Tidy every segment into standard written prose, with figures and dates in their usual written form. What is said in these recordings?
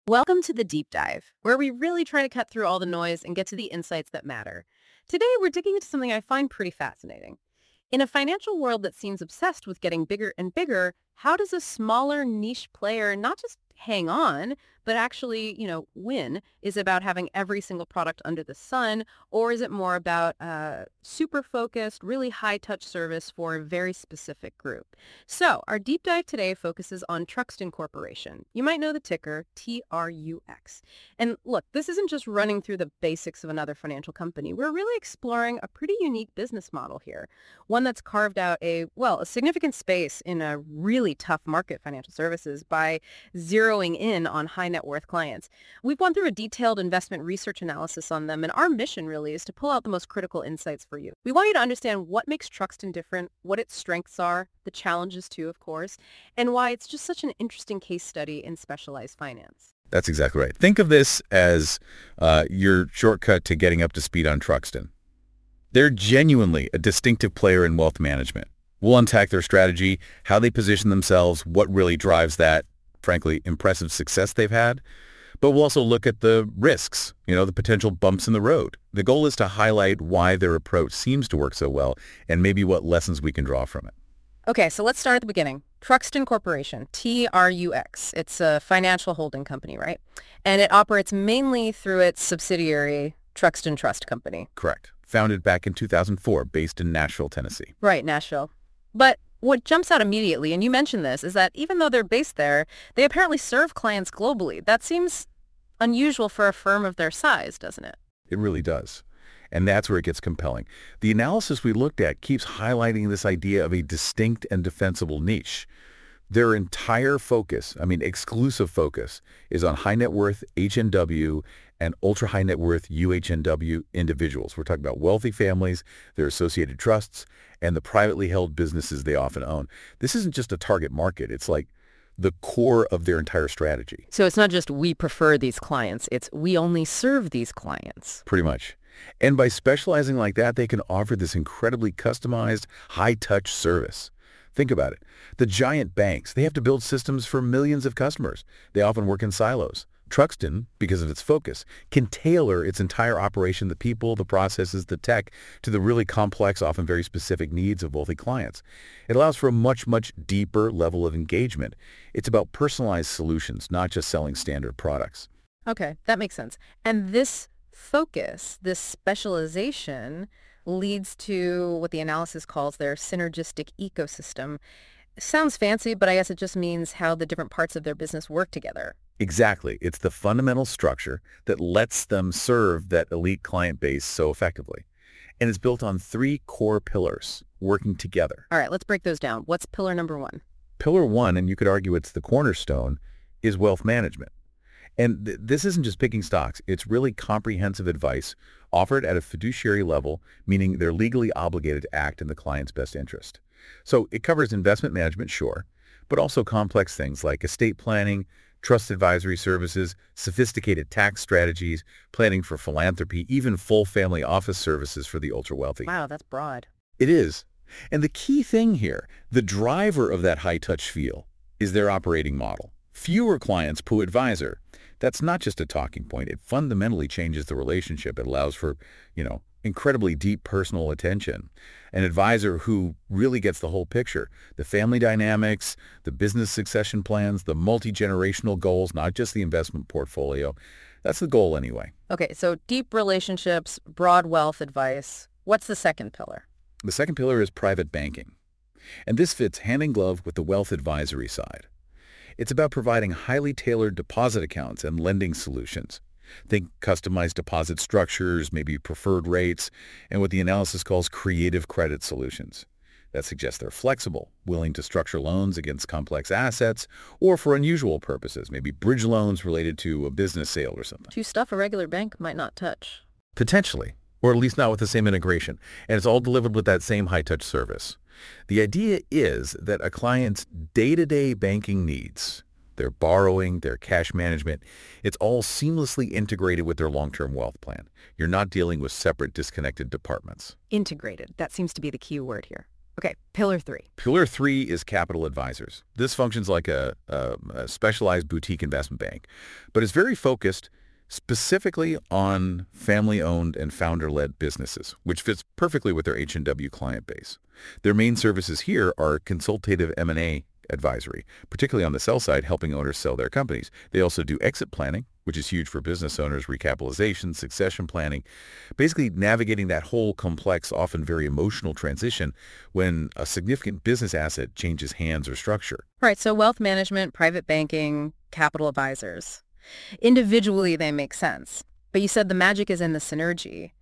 Welcome to the Deep Dive, where we really try to cut through all the noise and get to the insights that matter. Today, we're digging into something I find pretty fascinating. In a financial world that seems obsessed with getting bigger and bigger, how does a smaller niche player not just hang on, but actually, win? Is it about having every single product under the sun, or is it more about super focused, really high touch service for a very specific group? So our deep dive today focuses on Truxton Corporation. You might know the ticker TRUX. And look, this isn't just running through the basics of another financial company. We're really exploring a pretty unique business model here, one that's carved out a significant space in a really tough market, financial services, by zeroing in on high net worth clients. We've gone through a detailed investment research analysis on them, and our mission really is to pull out the most critical insights for you. We want you to understand what makes Truxton different, what its strengths are, the challenges too, of course, and why it's just such an interesting case study in specialized finance. That's exactly right. Think of this as your shortcut to getting up to speed on Truxton. They're genuinely a distinctive player in wealth management. We'll unpack their strategy, how they position themselves, what really drives that, frankly, impressive success they've had. But we'll also look at the risks, the potential bumps in the road. The goal is to highlight why their approach seems to work so well and maybe what lessons we can draw from it. Okay, so let's start at the beginning. Truxton Corporation, TRUX. It's a financial holding company, right? And it operates mainly through its subsidiary, Truxton Trust Company. Correct. Founded back in 2004, based in Nashville, Tennessee. Right, Nashville. But what jumps out immediately, and you mentioned this, is that even though they're based there, they apparently serve clients globally. That seems unusual for a firm of their size, doesn't it? It really does. And that's where it gets compelling. The analysis we looked at keeps highlighting this idea of a distinct and defensible niche. Their entire focus, exclusive focus, is on high net worth HNW and ultra high net worth UHNW individuals. We're talking about wealthy families, their associated trusts, and the privately held businesses they often own. This isn't just a target market. It's like the core of their entire strategy. So it's not just we prefer these clients, it's we only serve these clients. Pretty much. And by specializing like that, they can offer this incredibly customized, high-touch service. Think about it. The giant banks, they have to build systems for millions of customers. They often work in silos. Truxton, because of its focus, can tailor its entire operation, the people, the processes, the tech, to the really complex, often very specific needs of wealthy clients. It allows for a much, much deeper level of engagement. It's about personalized solutions, not just selling standard products. Okay, that makes sense. And this focus, this specialization, leads to what the analysis calls their synergistic ecosystem. Sounds fancy, but I guess it just means how the different parts of their business work together. Exactly. It's the fundamental structure that lets them serve that elite client base so effectively. And it's built on three core pillars working together. All right, let's break those down. What's pillar number one? Pillar one, and you could argue it's the cornerstone, is wealth management. And this isn't just picking stocks. It's really comprehensive advice offered at a fiduciary level, meaning they're legally obligated to act in the client's best interest. So it covers investment management, sure, but also complex things like estate planning, trust advisory services, sophisticated tax strategies, planning for philanthropy, even full family office services for the ultra-wealthy. Wow, that's broad. It is. And the key thing here, the driver of that high-touch feel, is their operating model. Fewer clients per advisor. That's not just a talking point. It fundamentally changes the relationship. It allows for, incredibly deep personal attention. An advisor who really gets the whole picture, the family dynamics, the business succession plans, the multi-generational goals, not just the investment portfolio. That's the goal anyway. Okay, so deep relationships, broad wealth advice. What's the second pillar? The second pillar is private banking. And this fits hand in glove with the wealth advisory side. It's about providing highly tailored deposit accounts and lending solutions. Think customized deposit structures, maybe preferred rates, and what the analysis calls creative credit solutions. That suggests they're flexible, willing to structure loans against complex assets, or for unusual purposes, maybe bridge loans related to a business sale or something. To stuff a regular bank might not touch. Potentially, or at least not with the same integration, and it's all delivered with that same high-touch service. The idea is that a client's day-to-day banking needs, their borrowing, their cash management, it's all seamlessly integrated with their long-term wealth plan. You're not dealing with separate, disconnected departments. Integrated. That seems to be the key word here. Okay, pillar 3. Pillar 3 is Capital Advisors. This functions like a specialized boutique investment bank, but it's very focused specifically on family-owned and founder-led businesses, which fits perfectly with their H&W client base. Their main services here are consultative M&A advisory, particularly on the sell side, helping owners sell their companies. They also do exit planning, which is huge for business owners, recapitalization, succession planning, basically navigating that whole complex, often very emotional transition when a significant business asset changes hands or structure. Right, so wealth management, private banking, capital advisors. Individually, they make sense. But you said the magic is in the synergy.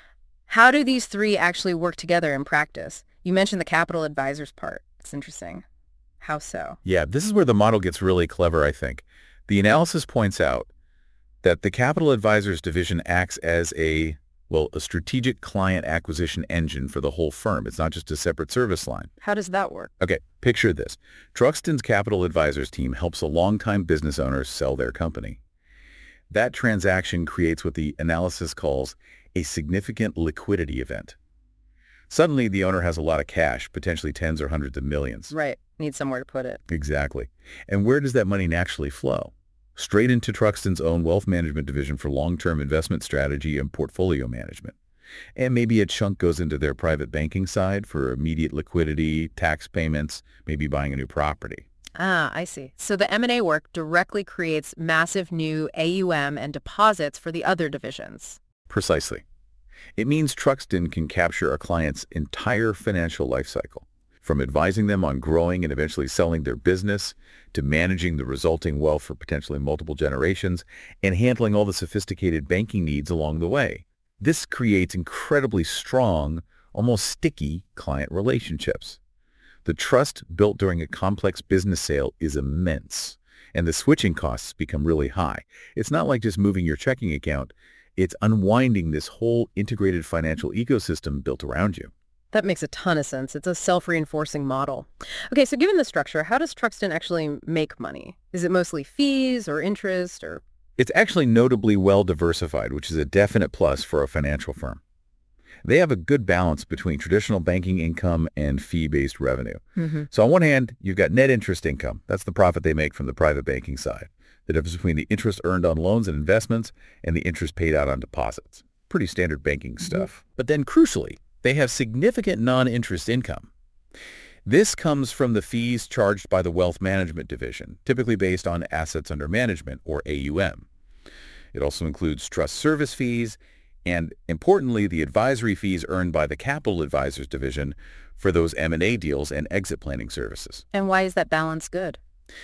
How do these three actually work together in practice? You mentioned the capital advisors part. It's interesting. How so? Yeah, this is where the model gets really clever, I think. The analysis points out that the Capital Advisors division acts as a strategic client acquisition engine for the whole firm. It's not just a separate service line. How does that work? Okay, picture this. Truxton's Capital Advisors team helps a longtime business owner sell their company. That transaction creates what the analysis calls a significant liquidity event. Suddenly, the owner has a lot of cash, potentially tens or hundreds of millions. Right. Need somewhere to put it. Exactly. And where does that money naturally flow? Straight into Truxton's own wealth management division for long-term investment strategy and portfolio management. And maybe a chunk goes into their private banking side for immediate liquidity, tax payments, maybe buying a new property. Ah, I see. So the M&A work directly creates massive new AUM and deposits for the other divisions. Precisely. It means Truxton can capture a client's entire financial life cycle, from advising them on growing and eventually selling their business to managing the resulting wealth for potentially multiple generations and handling all the sophisticated banking needs along the way. This creates incredibly strong, almost sticky client relationships. The trust built during a complex business sale is immense, and the switching costs become really high. It's not like just moving your checking account. It's unwinding this whole integrated financial ecosystem built around you. That makes a ton of sense. It's a self-reinforcing model. Okay, so given the structure, how does Truxton actually make money? Is it mostly fees or interest or... It's actually notably well diversified, which is a definite plus for a financial firm. They have a good balance between traditional banking income and fee-based revenue. So on one hand, you've got net interest income. That's the profit they make from the private banking side. The difference between the interest earned on loans and investments and the interest paid out on deposits. Pretty standard banking stuff. But then crucially, they have significant non-interest income. This comes from the fees charged by the wealth management division, typically based on assets under management, or AUM. It also includes trust service fees and, importantly, the advisory fees earned by the Capital Advisors division for those M&A deals and exit planning services. And why is that balance good?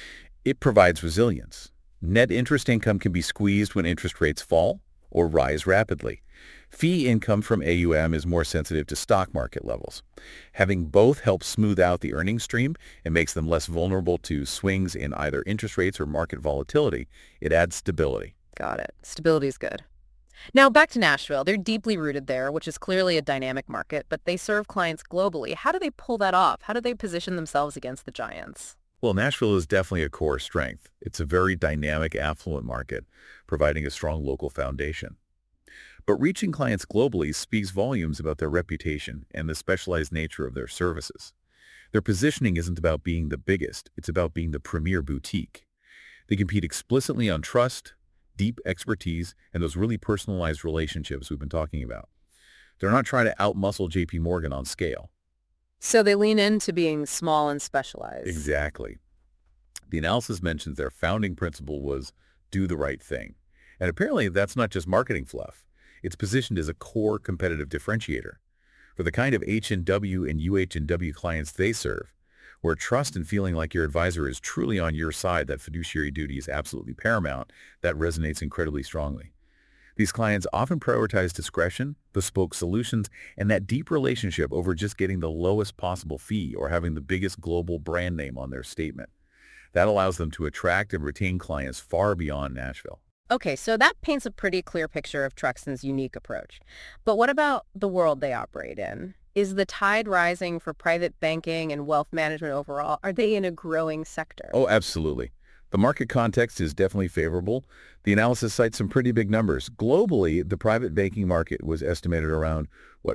It provides resilience. Net interest income can be squeezed when interest rates fall or rise rapidly. Fee income from AUM is more sensitive to stock market levels. Having both helps smooth out the earnings stream and makes them less vulnerable to swings in either interest rates or market volatility. It adds stability. Got it. Stability is good. Now back to Nashville. They're deeply rooted there, which is clearly a dynamic market, but they serve clients globally. How do they pull that off? How do they position themselves against the giants? Well, Nashville is definitely a core strength. It's a very dynamic, affluent market, providing a strong local foundation. But reaching clients globally speaks volumes about their reputation and the specialized nature of their services. Their positioning isn't about being the biggest, it's about being the premier boutique. They compete explicitly on trust, deep expertise, and those really personalized relationships we've been talking about. They're not trying to outmuscle JP Morgan on scale. So they lean into being small and specialized. Exactly. The analysis mentions their founding principle was do the right thing. And apparently that's not just marketing fluff. It's positioned as a core competitive differentiator. For the kind of H&W and UH&W clients they serve, where trust and feeling like your advisor is truly on your side, that fiduciary duty is absolutely paramount, that resonates incredibly strongly. These clients often prioritize discretion, bespoke solutions, and that deep relationship over just getting the lowest possible fee or having the biggest global brand name on their statement. That allows them to attract and retain clients far beyond Nashville. Okay, so that paints a pretty clear picture of Truxton's unique approach. But what about the world they operate in? Is the tide rising for private banking and wealth management overall? Are they in a growing sector? Oh, absolutely. The market context is definitely favorable. The analysis cites some pretty big numbers. Globally, the private banking market was estimated around,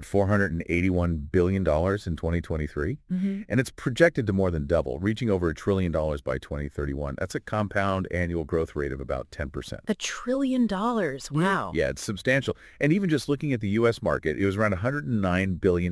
$481 billion in 2023? And it's projected to more than double, reaching over $1 trillion by 2031. That's a compound annual growth rate of about 10%. $1 trillion. Wow. Yeah, it's substantial. And even just looking at the U.S. market, it was around $109 billion in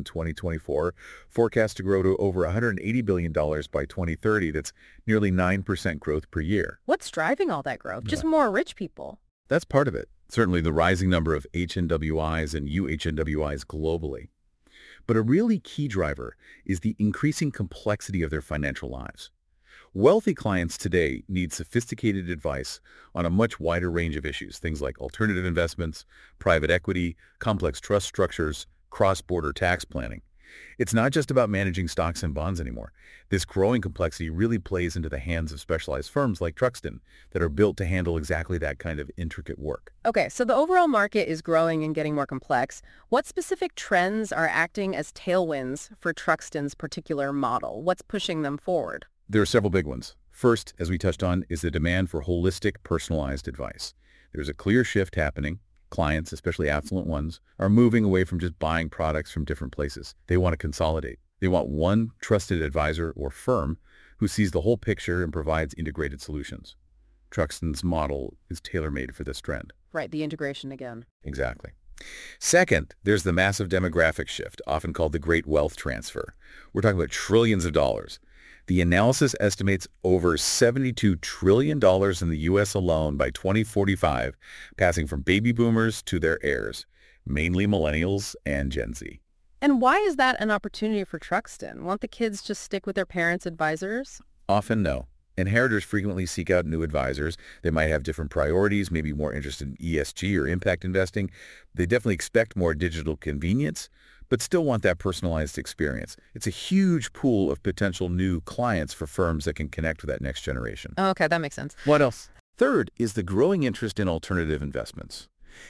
2024, forecast to grow to over $180 billion by 2030. That's nearly 9% growth per year. What's driving all that growth? Just more rich people. That's part of it. Certainly the rising number of HNWIs and UHNWIs globally. But a really key driver is the increasing complexity of their financial lives. Wealthy clients today need sophisticated advice on a much wider range of issues, things like alternative investments, private equity, complex trust structures, cross-border tax planning. It's not just about managing stocks and bonds anymore. This growing complexity really plays into the hands of specialized firms like Truxton that are built to handle exactly that kind of intricate work. Okay, so the overall market is growing and getting more complex. What specific trends are acting as tailwinds for Truxton's particular model? What's pushing them forward? There are several big ones. First, as we touched on, is the demand for holistic, personalized advice. There's a clear shift happening. Clients, especially affluent ones, are moving away from just buying products from different places. They want to consolidate. They want one trusted advisor or firm who sees the whole picture and provides integrated solutions. Truxton's model is tailor-made for this trend. Right, the integration again. Exactly. Second, there's the massive demographic shift, often called the Great Wealth Transfer. We're talking about trillions of dollars. The analysis estimates over $72 trillion in the U.S. alone by 2045, passing from baby boomers to their heirs, mainly millennials and Gen Z. And why is that an opportunity for Truxton? Won't the kids just stick with their parents' advisors? Often no. Inheritors frequently seek out new advisors. They might have different priorities, maybe more interested in ESG or impact investing. They definitely expect more digital convenience, but still want that personalized experience. It's a huge pool of potential new clients for firms that can connect with that next generation. Oh, okay, that makes sense. What else? Third is the growing interest in alternative investments.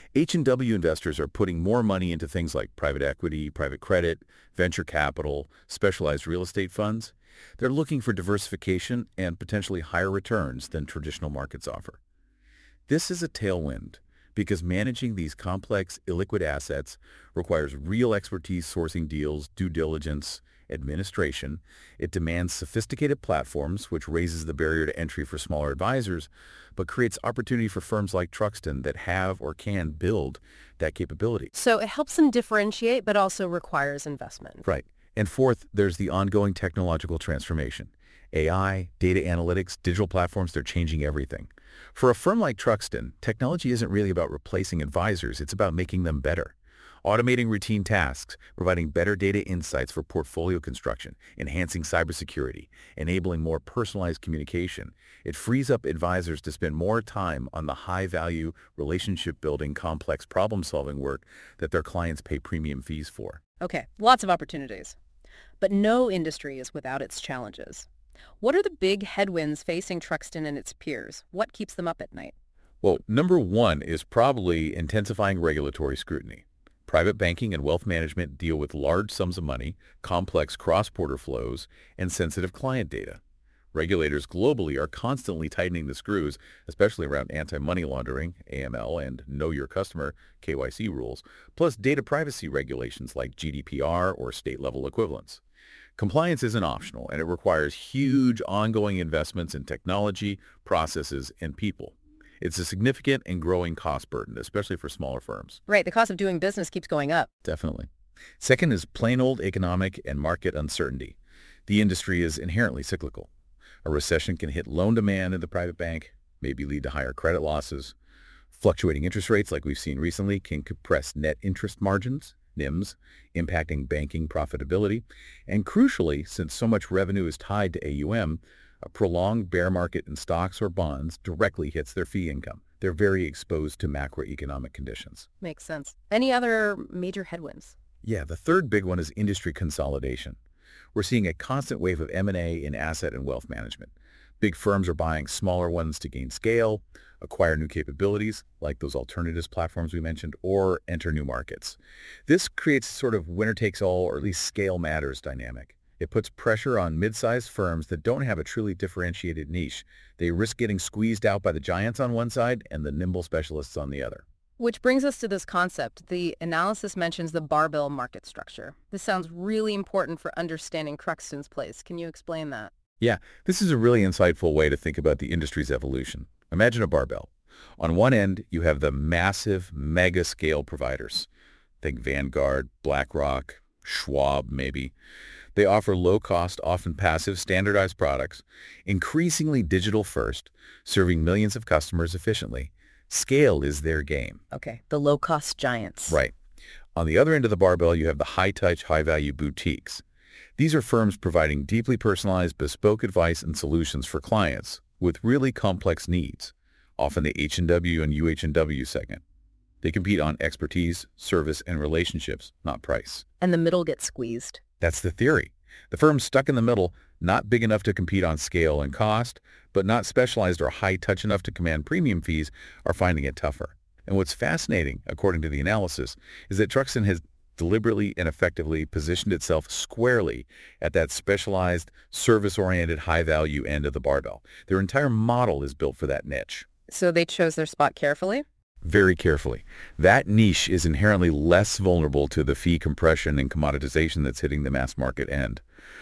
H&W investors are putting more money into things like private equity, private credit, venture capital, specialized real estate funds. They're looking for diversification and potentially higher returns than traditional markets offer. This is a tailwind because managing these complex, illiquid assets requires real expertise sourcing deals, due diligence, administration. It demands sophisticated platforms, which raises the barrier to entry for smaller advisors, but creates opportunity for firms like Truxton that have or can build that capability. So it helps them differentiate, but also requires investment. Right. And fourth, there's the ongoing technological transformation. AI, data analytics, digital platforms, they're changing everything. For a firm like Truxton, technology isn't really about replacing advisors, it's about making them better. Automating routine tasks, providing better data insights for portfolio construction, enhancing cybersecurity, enabling more personalized communication. It frees up advisors to spend more time on the high-value, relationship-building, complex problem-solving work that their clients pay premium fees for. Okay, lots of opportunities. But no industry is without its challenges. What are the big headwinds facing Truxton and its peers? What keeps them up at night? Well, number one is probably intensifying regulatory scrutiny. Private banking and wealth management deal with large sums of money, complex cross-border flows, and sensitive client data. Regulators globally are constantly tightening the screws, especially around anti-money laundering, AML, and Know Your Customer, KYC rules, plus data privacy regulations like GDPR or state-level equivalents. Compliance isn't optional, and it requires huge ongoing investments in technology, processes, and people. It's a significant and growing cost burden, especially for smaller firms. Right, the cost of doing business keeps going up. Definitely. Second is plain old economic and market uncertainty. The industry is inherently cyclical. A recession can hit loan demand in the private bank, maybe lead to higher credit losses. Fluctuating interest rates, like we've seen recently, can compress net interest margins, NIMs, impacting banking profitability. And crucially, since so much revenue is tied to AUM, a prolonged bear market in stocks or bonds directly hits their fee income. They're very exposed to macroeconomic conditions. Makes sense. Any other major headwinds? Yeah, the third big one is industry consolidation. We're seeing a constant wave of M&A in asset and wealth management. Big firms are buying smaller ones to gain scale, acquire new capabilities, like those alternatives platforms we mentioned, or enter new markets. This creates sort of winner-takes-all, or at least scale matters dynamic. It puts pressure on mid-sized firms that don't have a truly differentiated niche. They risk getting squeezed out by the giants on one side and the nimble specialists on the other. Which brings us to this concept. The analysis mentions the barbell market structure. This sounds really important for understanding Truxton's place. Can you explain that? Yeah, this is a really insightful way to think about the industry's evolution. Imagine a barbell. On one end, you have the massive, mega-scale providers. Think Vanguard, BlackRock, Schwab, maybe. They offer low-cost, often passive, standardized products, increasingly digital-first, serving millions of customers efficiently. Scale is their game. Okay, the low-cost giants. Right. On the other end of the barbell, you have the high-touch, high-value boutiques. These are firms providing deeply personalized, bespoke advice and solutions for clients with really complex needs, often the H&W and UH&W segment. They compete on expertise, service, and relationships, not price. And the middle gets squeezed. That's the theory. The firms stuck in the middle, not big enough to compete on scale and cost, but not specialized or high-touch enough to command premium fees, are finding it tougher. And what's fascinating, according to the analysis, is that Truxton has deliberately and effectively positioned itself squarely at that specialized, service-oriented, high-value end of the barbell. Their entire model is built for that niche. So they chose their spot carefully? Very carefully. That niche is inherently less vulnerable to the fee compression and commoditization that's hitting the mass market end.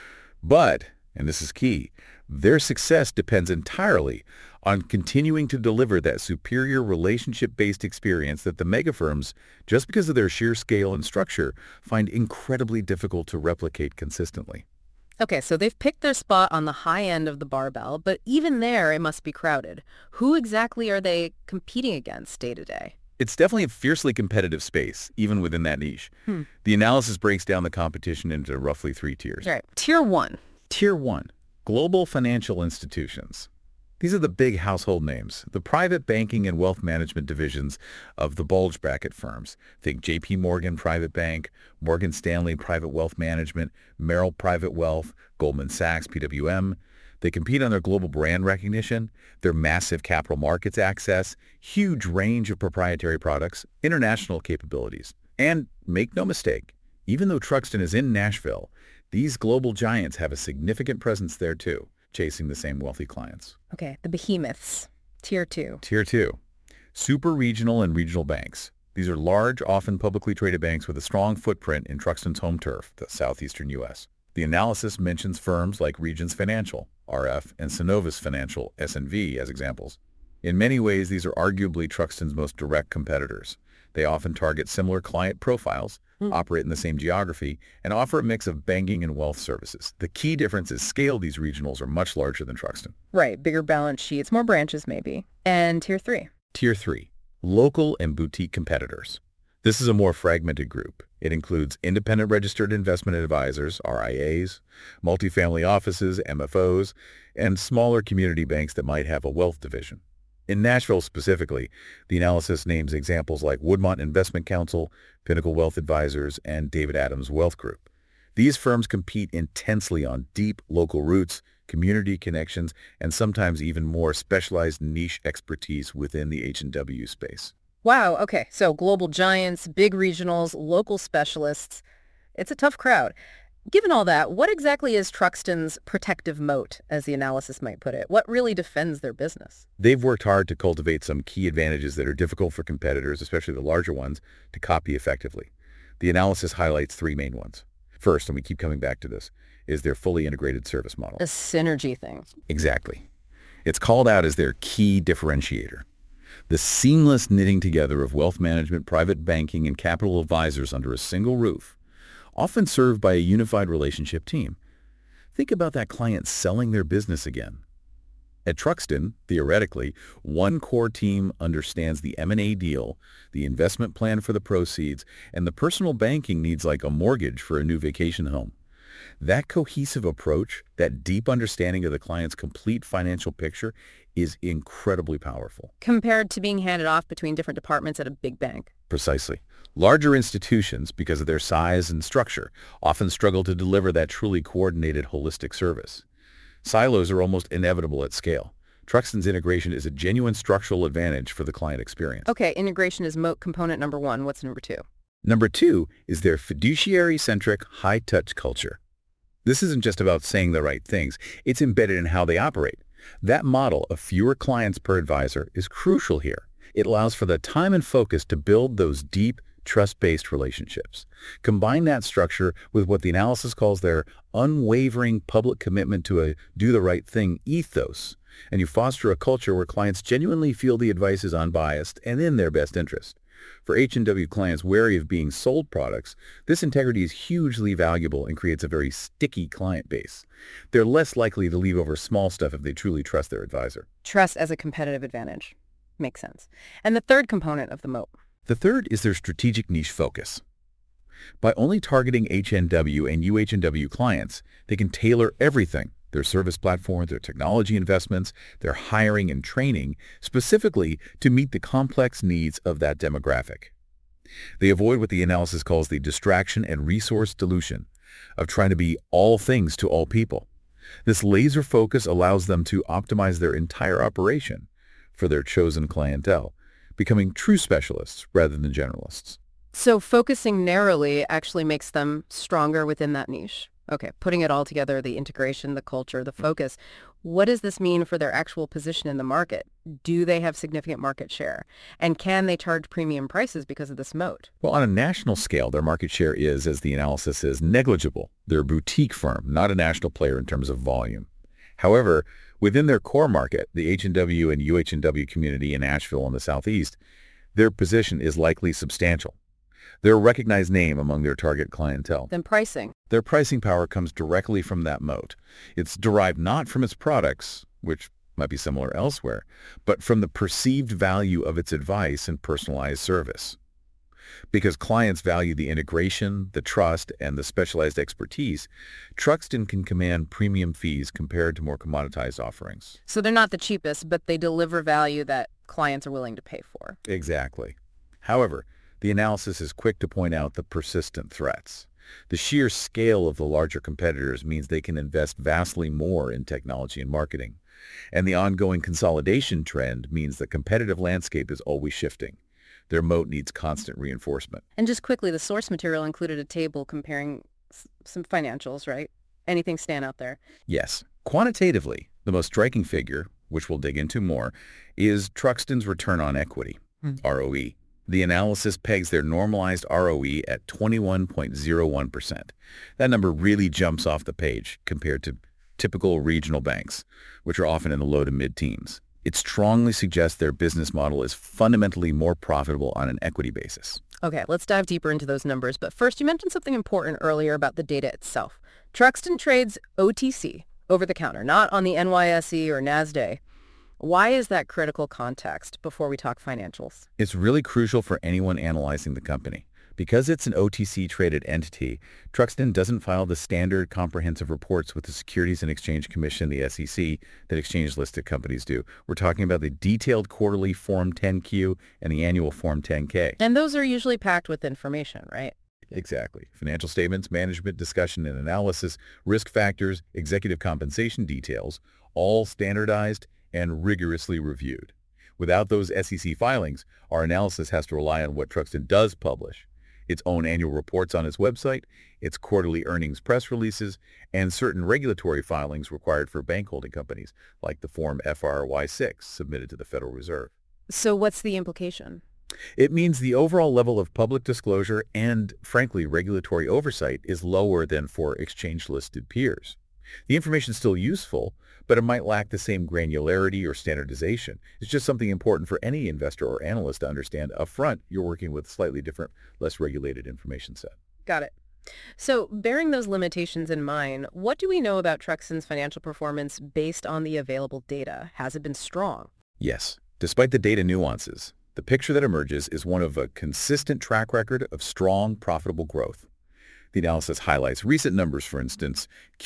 But, and this is key, their success depends entirely on continuing to deliver that superior relationship-based experience that the mega firms, just because of their sheer scale and structure, find incredibly difficult to replicate consistently. Okay, so they've picked their spot on the high end of the barbell, but even there it must be crowded. Who exactly are they competing against day to day? It's definitely a fiercely competitive space, even within that niche. The analysis breaks down the competition into roughly 3 tiers. Right. Tier 1. Tier 1, global financial institutions. These are the big household names, the private banking and wealth management divisions of the bulge bracket firms. Think J.P. Morgan Private Bank, Morgan Stanley Private Wealth Management, Merrill Private Wealth, Goldman Sachs, PWM. They compete on their global brand recognition, their massive capital markets access, huge range of proprietary products, international capabilities. And make no mistake, even though Truxton is in Nashville, these global giants have a significant presence there too, chasing the same wealthy clients. Okay, the behemoths. Tier 2. Tier 2, super regional and regional banks. These are large, often publicly traded banks with a strong footprint in Truxton's home turf, the southeastern U.S. The analysis mentions firms like Regions Financial, RF, and Synovus Financial, SNV, as examples. In many ways, these are arguably Truxton's most direct competitors. They often target similar client profiles, operate in the same geography, and offer a mix of banking and wealth services. The key difference is scale. These regionals are much larger than Truxton. Right, bigger balance sheets, more branches maybe. And Tier 3. Tier 3, local and boutique competitors. This is a more fragmented group. It includes independent registered investment advisors, RIAs, multifamily offices, MFOs, and smaller community banks that might have a wealth division. In Nashville specifically, the analysis names examples like Woodmont Investment Counsel, Pinnacle Wealth Advisors, and David Adams Wealth Group. These firms compete intensely on deep local roots, community connections, and sometimes even more specialized niche expertise within the H&W space. Wow, okay, so global giants, big regionals, local specialists. It's a tough crowd. Given all that, what exactly is Truxton's protective moat, as the analysis might put it? What really defends their business? They've worked hard to cultivate some key advantages that are difficult for competitors, especially the larger ones, to copy effectively. The analysis highlights 3 main ones. First, and we keep coming back to this, is their fully integrated service model. A synergy thing. Exactly. It's called out as their key differentiator. The seamless knitting together of wealth management, private banking, and capital advisors under a single roof, often served by a unified relationship team. Think about that client selling their business again. At Truxton, theoretically, one core team understands the M&A deal, the investment plan for the proceeds, and the personal banking needs like a mortgage for a new vacation home. That cohesive approach, that deep understanding of the client's complete financial picture, is incredibly powerful. Compared to being handed off between different departments at a big bank. Precisely. Larger institutions, because of their size and structure, often struggle to deliver that truly coordinated, holistic service. Silos are almost inevitable at scale. Truxton's integration is a genuine structural advantage for the client experience. Okay, integration is moat component number 1. What's number 2? Number 2 is their fiduciary-centric, high-touch culture. This isn't just about saying the right things. It's embedded in how they operate. That model of fewer clients per advisor is crucial here. It allows for the time and focus to build those deep, trust-based relationships. Combine that structure with what the analysis calls their unwavering public commitment to a do-the-right-thing ethos, and you foster a culture where clients genuinely feel the advice is unbiased and in their best interest. For H&W clients wary of being sold products, this integrity is hugely valuable and creates a very sticky client base. They're less likely to leave over small stuff if they truly trust their advisor. Trust as a competitive advantage. Makes sense. And the third component of the moat. The third is their strategic niche focus. By only targeting H&W and UH&W clients, they can tailor everything, their service platform, their technology investments, their hiring and training, specifically to meet the complex needs of that demographic. They avoid what the analysis calls the distraction and resource dilution of trying to be all things to all people. This laser focus allows them to optimize their entire operation for their chosen clientele, becoming true specialists rather than generalists. So focusing narrowly actually makes them stronger within that niche. Okay, putting it all together, the integration, the culture, the focus. What does this mean for their actual position in the market? Do they have significant market share? And can they charge premium prices because of this moat? Well, on a national scale, their market share is, as the analysis is, negligible. They're a boutique firm, not a national player in terms of volume. However, within their core market, the H&W and UH&W community in Asheville and the Southeast, their position is likely substantial. They're a recognized name among their target clientele. Then pricing. Their pricing power comes directly from that moat. It's derived not from its products, which might be similar elsewhere, but from the perceived value of its advice and personalized service. Because clients value the integration, the trust, and the specialized expertise, Truxtun can command premium fees compared to more commoditized offerings. So they're not the cheapest, but they deliver value that clients are willing to pay for. Exactly. However, the analysis is quick to point out the persistent threats. The sheer scale of the larger competitors means they can invest vastly more in technology and marketing. And the ongoing consolidation trend means the competitive landscape is always shifting. Their moat needs constant reinforcement. And just quickly, the source material included a table comparing some financials, right? Anything stand out there? Yes. Quantitatively, the most striking figure, which we'll dig into more, is Truxtun's return on equity, ROE. The analysis pegs their normalized ROE at 21.01%. That number really jumps off the page compared to typical regional banks, which are often in the low to mid-teens. It strongly suggests their business model is fundamentally more profitable on an equity basis. Okay, let's dive deeper into those numbers. But first, you mentioned something important earlier about the data itself. Truxtun trades OTC, over the counter, not on the NYSE or NASDAQ. Why is that critical context before we talk financials? It's really crucial for anyone analyzing the company. Because it's an OTC-traded entity, Truxtun doesn't file the standard comprehensive reports with the Securities and Exchange Commission, the SEC, that exchange-listed companies do. We're talking about the detailed quarterly Form 10-Q and the annual Form 10-K. And those are usually packed with information, right? Exactly. Financial statements, management discussion and analysis, risk factors, executive compensation details, all standardized and rigorously reviewed. Without those SEC filings, our analysis has to rely on what Truxtun does publish: its own annual reports on its website, its quarterly earnings press releases, and certain regulatory filings required for bank holding companies, like the Form FRY6 submitted to the Federal Reserve. So what's the implication? It means the overall level of public disclosure and, frankly, regulatory oversight is lower than for exchange-listed peers. The information is still useful, but it might lack the same granularity or standardization. It's just something important for any investor or analyst to understand up front. You're working with slightly different, less regulated information set. Got it. So bearing those limitations in mind, what do we know about Truxtun's financial performance based on the available data? Has it been strong? Yes. Despite the data nuances, the picture that emerges is one of a consistent track record of strong, profitable growth. The analysis highlights recent numbers. For instance,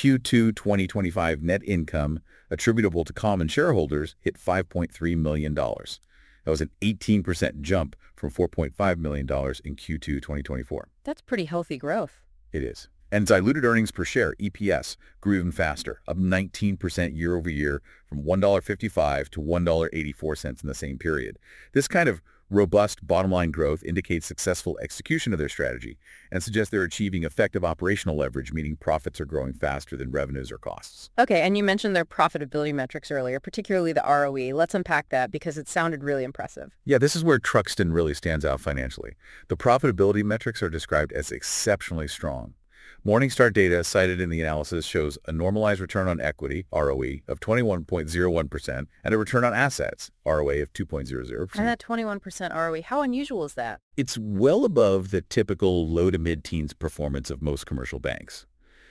Q2 2025 net income attributable to common shareholders hit $5.3 million. That was an 18% jump from $4.5 million in Q2 2024. That's pretty healthy growth. It is. And diluted earnings per share, EPS, grew even faster, up 19% year over year from $1.55 to $1.84 in the same period. This kind of Robust bottom-line growth indicates successful execution of their strategy and suggests they're achieving effective operational leverage, meaning profits are growing faster than revenues or costs. Okay, and you mentioned their profitability metrics earlier, particularly the ROE. Let's unpack that because it sounded really impressive. Yeah, this is where Truxtun really stands out financially. The profitability metrics are described as exceptionally strong. Morningstar data cited in the analysis shows a normalized return on equity, ROE, of 21.01% and a return on assets, ROA, of 2.00%. And that 21% ROE, how unusual is that? It's well above the typical low to mid-teens performance of most commercial banks.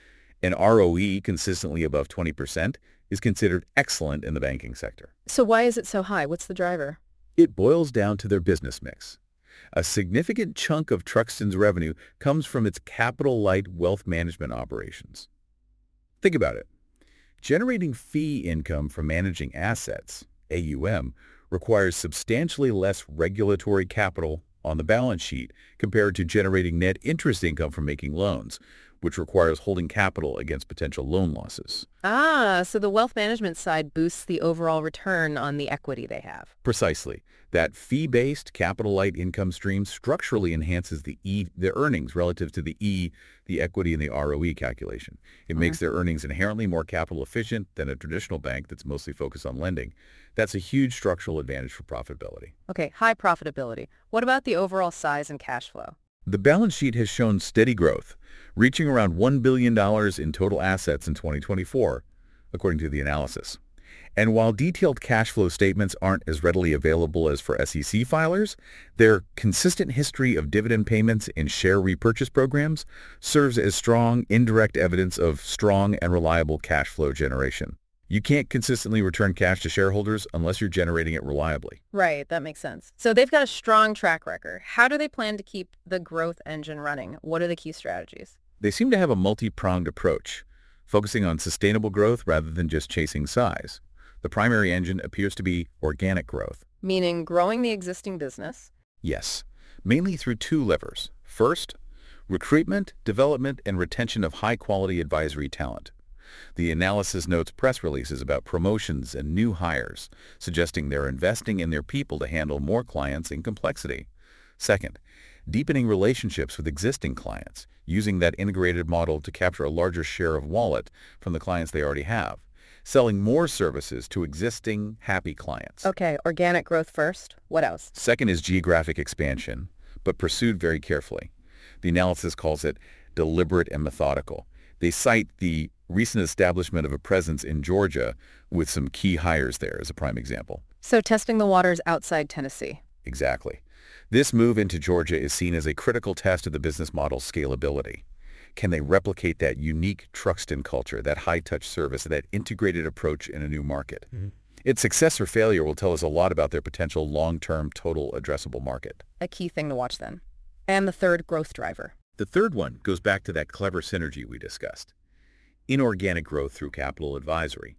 An ROE consistently above 20% is considered excellent in the banking sector. So why is it so high? What's the driver? It boils down to their business mix. A significant chunk of Truxtun's revenue comes from its capital-light wealth management operations. Think about it. Generating fee income from managing assets, AUM, requires substantially less regulatory capital on the balance sheet compared to generating net interest income from making loans, which requires holding capital against potential loan losses. So the wealth management side boosts the overall return on the equity they have. Precisely. That fee-based, capital-light income stream structurally enhances the earnings relative to the equity and the ROE calculation. It makes their earnings inherently more capital efficient than a traditional bank that's mostly focused on lending. That's a huge structural advantage for profitability. Okay, high profitability. What about the overall size and cash flow? The balance sheet has shown steady growth, reaching around $1 billion in total assets in 2024, according to the analysis. And while detailed cash flow statements aren't as readily available as for SEC filers, their consistent history of dividend payments and share repurchase programs serves as strong indirect evidence of strong and reliable cash flow generation. You can't consistently return cash to shareholders unless you're generating it reliably. Right, that makes sense. So they've got a strong track record. How do they plan to keep the growth engine running? What are the key strategies? They seem to have a multi-pronged approach, focusing on sustainable growth rather than just chasing size. The primary engine appears to be organic growth. Meaning growing the existing business? Yes, mainly through two levers. First, recruitment, development, and retention of high-quality advisory talent. The analysis notes press releases about promotions and new hires, suggesting they're investing in their people to handle more clients and complexity. Second, deepening relationships with existing clients, using that integrated model to capture a larger share of wallet from the clients they already have, selling more services to existing happy clients. Okay, organic growth first. What else? Second is geographic expansion, but pursued very carefully. The analysis calls it deliberate and methodical. They cite the recent establishment of a presence in Georgia with some key hires there as a prime example. So testing the waters outside Tennessee. Exactly. This move into Georgia is seen as a critical test of the business model's scalability. Can they replicate that unique Truxtun culture, that high-touch service, that integrated approach in a new market? Its success or failure will tell us a lot about their potential long-term total addressable market. A key thing to watch then. And the third growth driver. The third one goes back to that clever synergy we discussed. Inorganic growth through capital advisory.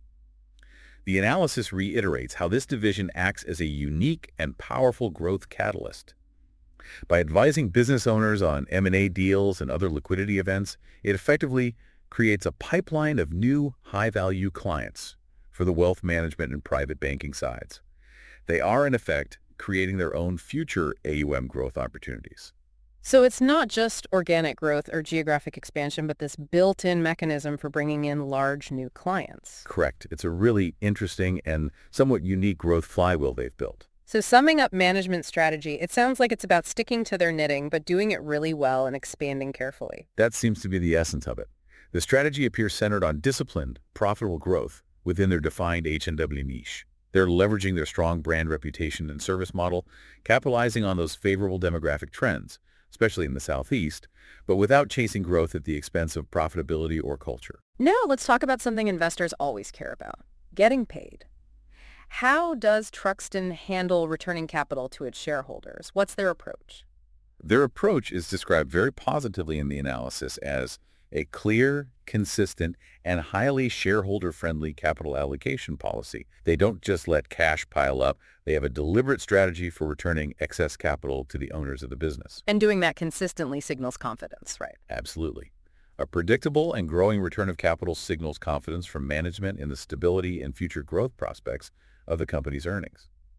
The analysis reiterates how this division acts as a unique and powerful growth catalyst. By advising business owners on M&A deals and other liquidity events, it effectively creates a pipeline of new high-value clients for the wealth management and private banking sides. They are, in effect, creating their own future AUM growth opportunities. So it's not just organic growth or geographic expansion, but this built-in mechanism for bringing in large new clients. Correct. It's a really interesting and somewhat unique growth flywheel they've built. So summing up management strategy, it sounds like it's about sticking to their knitting, but doing it really well and expanding carefully. That seems to be the essence of it. The strategy appears centered on disciplined, profitable growth within their defined H&W niche. They're leveraging their strong brand reputation and service model, capitalizing on those favorable demographic trends, especially in the Southeast, but without chasing growth at the expense of profitability or culture. Now let's talk about something investors always care about, getting paid. How does Truxtun handle returning capital to its shareholders? What's their approach? Their approach is described very positively in the analysis as a clear, consistent, and highly shareholder-friendly capital allocation policy. They don't just let cash pile up. They have a deliberate strategy for returning excess capital to the owners of the business. And doing that consistently signals confidence, right? Absolutely. A predictable and growing return of capital signals confidence from management in the stability and future growth prospects of the company's earnings.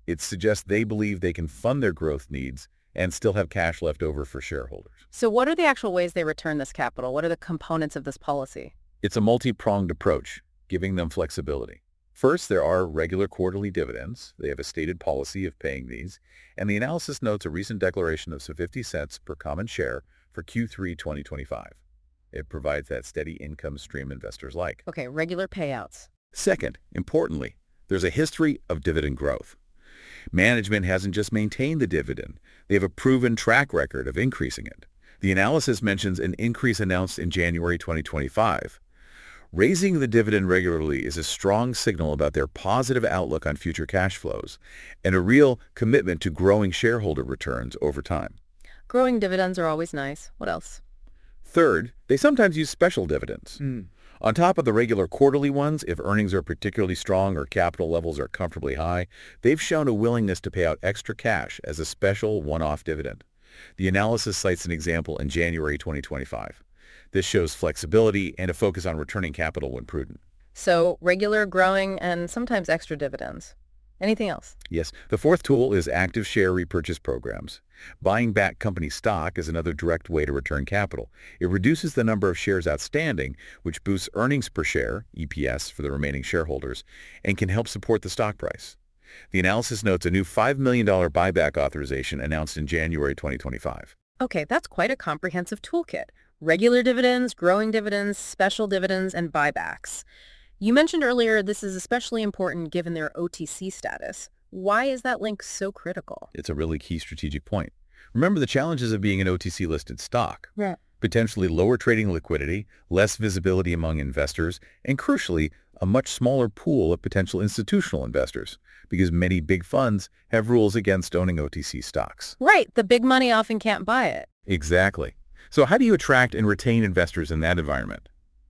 It suggests they believe they can fund their growth needs and still have cash left over for shareholders. So what are the actual ways they return this capital? What are the components of this policy? It's a multi-pronged approach, giving them flexibility. First, there are regular quarterly dividends. They have a stated policy of paying these, and the analysis notes a recent declaration of 50 cents per common share for Q3 2025. It provides that steady income stream investors like. Okay, regular payouts. Second, importantly, there's a history of dividend growth. Management hasn't just maintained the dividend, they have a proven track record of increasing it. The analysis mentions an increase announced in January 2025. Raising the dividend regularly is a strong signal about their positive outlook on future cash flows and a real commitment to growing shareholder returns over time. Growing dividends are always nice. What else? Third, they sometimes use special dividends. On top of the regular quarterly ones, if earnings are particularly strong or capital levels are comfortably high, they've shown a willingness to pay out extra cash as a special one-off dividend. The analysis cites an example in January 2025. This shows flexibility and a focus on returning capital when prudent. So regular, growing, and sometimes extra dividends. Anything else? Yes, the fourth tool is active share repurchase programs. Buying back company stock is another direct way to return capital. It reduces the number of shares outstanding, which boosts earnings per share, EPS, for the remaining shareholders, and can help support the stock price. The analysis notes a new $5 million buyback authorization announced in January 2025. Okay, that's quite a comprehensive toolkit. Regular dividends, growing dividends, special dividends, and buybacks. You mentioned earlier this is especially important given their OTC status. Why is that link so critical? It's a really key strategic point. Remember the challenges of being an OTC-listed stock. Yeah. Potentially lower trading liquidity, less visibility among investors, and crucially, a much smaller pool of potential institutional investors, because many big funds have rules against owning OTC stocks. Right. The big money often can't buy it. Exactly. So how do you attract and retain investors in that environment?